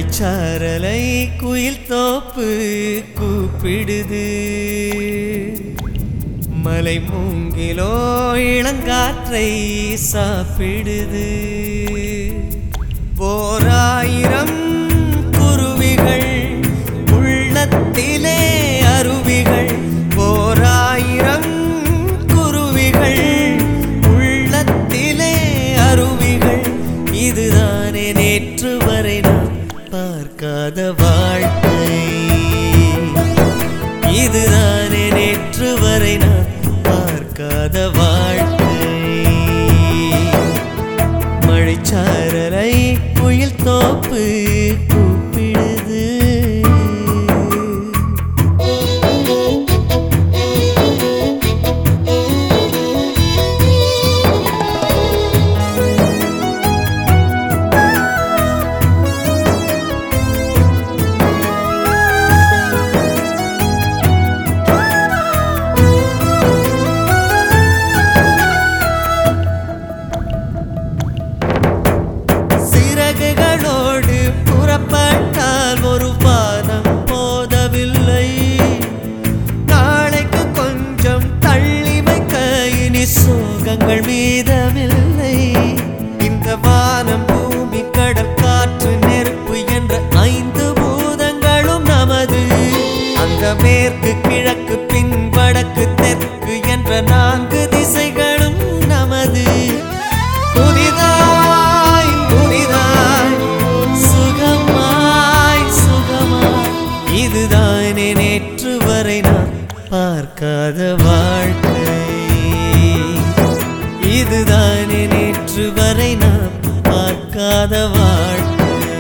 மழைச்சாரலை குயில் தோப்பு கூப்பிடுது. மலை மூங்கிலோ இளங்காற்றை சாப்பிடுது. ஓராயிரம் குருவிகள் உள்ளத்திலே அருவிகள். ஓராயிரம் குருவிகள் உள்ளத்திலே அருவிகள். இதுதானே நேற்று வரை நான் பார்க்காத வாழ்க்கை. இதுதானே நேற்று வரை நான் பார்க்காத வாழ்க்கை. மழைச்சாரலை குயில் தோப்பு கூப்பிடுது. சிறகுகளோடு புறப்பட்டால் ஒரு வானம் போதவில்லை. நாளைக்கு கொஞ்சம் தள்ளி வைக்க இனி சோகங்கள் மீதமில்லை. இந்த வானம் பூமி கடல் காற்று நெருப்பு என்ற 5 பூதங்களும் நமது. அந்த மேற்கு கிழக்கு பின் வடக்கு தெற்கு என்ற 4 திசைகளும் நமது. புதிதாய் புதிதாய் சுகமாய் சுகமாய். இதுதானே நேற்று வரை நான் பார்க்காத வாழ்க்கை. இதுதானே நேற்று வரை நான் பார்க்காத வாழ்க்கை.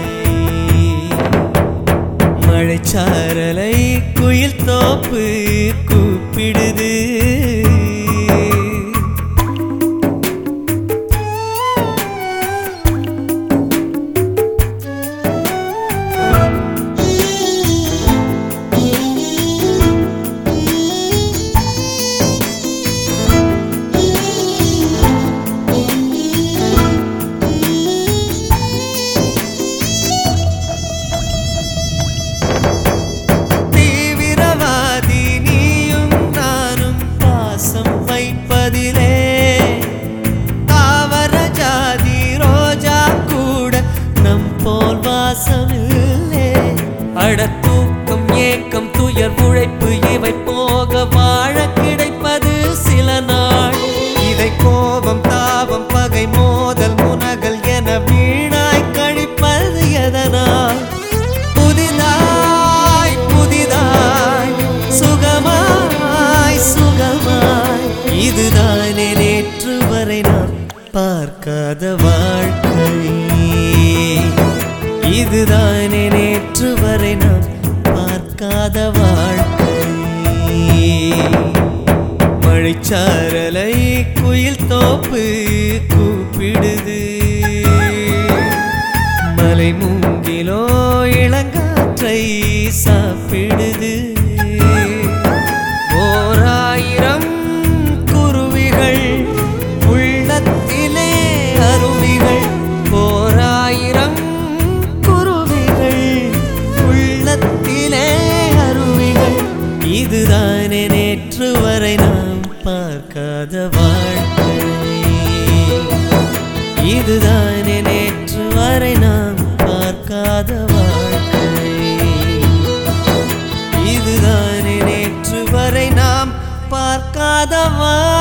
மழைச்சாரலை குயில் தோப்பு கூப்பிடுது. தாவர ஜாதி ரோஜா கூட நம் போல் வாசமில்லே. அடத்தூக்கம் ஏக்கம் துயர் உழைப்பு இவை போக வாழ கிடைப்பது சில நாள். இதை கோபம் தாபம் பகை மோதல் முனகல் என வீணாய் கழிப்பது எதனால்? புதிதாய் புதிதாய் சுகமாய் சுகமாய். இதுதானே நேற்று வரை நான் பார்க்காத வாழ்க்கை. இதுதானே நேற்று வரை நான் பார்க்காத வாழ்க்கை. மழைச்சாரலை குயில் தோப்பு கூப்பிடுது. மலை மூங்கிலோ இளங்காற்றை சாப்பிடுது. ஓராயிரம் குருவிகள் உள்ளத்திலே அருவிகள். ஓராயிரம் குருவிகள் உள்ளத்திலே அருவிகள். இதுதானே நேற்று வரை நாம் பார்க்காத வாழ்க்கை. இதுதானே நேற்று வரை நாம் பார்க்காத வாழ்க்கை. இதுதானே நேற்று வரை நாம் பார்க்காத வாழ்க்கை.